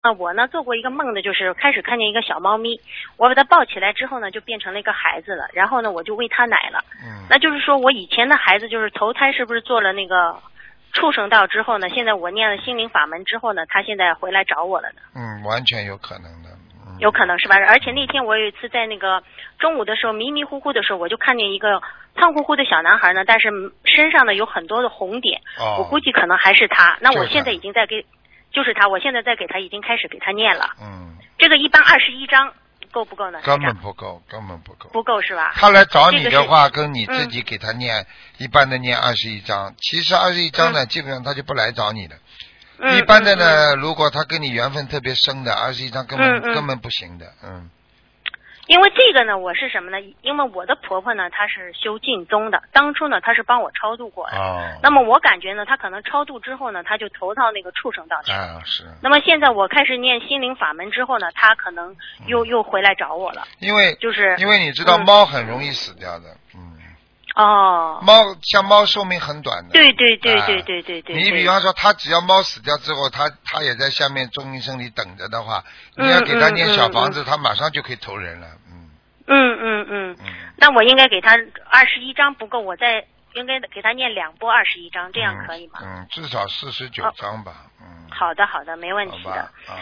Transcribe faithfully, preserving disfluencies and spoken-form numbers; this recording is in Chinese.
啊，我呢做过一个梦的，就是开始看见一个小猫咪，我把它抱起来之后呢，就变成了一个孩子了，然后呢，我就喂它奶了。 嗯。 那就是说我以前的孩子就是投胎是不是做了那个畜生道之后呢？现在我念了心灵法门之后呢，他现在回来找我了呢。 嗯，完全有可能的。嗯、 有可能是吧？而且那天我有一次在那个中午的时候迷迷糊糊的时候，我就看见一个胖乎乎的小男孩呢，但是身上呢有很多的红点， 哦、 我估计可能还是他。那我现在已经在给。就是他，我现在在给他已经开始给他念了。 嗯。 这个一般二十一章够不够呢？ 根本不够，根本不够。 不够是吧？ 他来找你的话， 这个、 跟你自己给他念、嗯、一般的念二十一章，其实二十一章呢、嗯，基本上他就不来找你了。嗯、一般的呢、嗯，如果他跟你缘分特别深的，二十一章根本、嗯嗯、根本不行的，嗯。 因为这个呢，我是什么呢？因为我的婆婆呢，她是修净宗的，当初呢，她是帮我超度过的。 哦。 那么我感觉呢，她可能超度之后呢，她就投到那个畜生道去。 啊，是。 那么现在我开始念心灵法门之后呢，她可能又、嗯、又回来找我了。 因为就是因为你知道猫很容易死掉的，嗯。 哦。 猫像猫寿命很短的。 对对对对对对对。 你比方说，它只要猫死掉之后，它它也在下面中阴身里等着的话，你要给它念小房子，它、嗯嗯嗯、马上就可以投人了。 嗯嗯嗯，那我应该给他二十一章不够，我再应该给他念两波二十一章，这样可以吗？ 嗯，嗯至少四十九章吧。嗯。 好的好的，没问题的。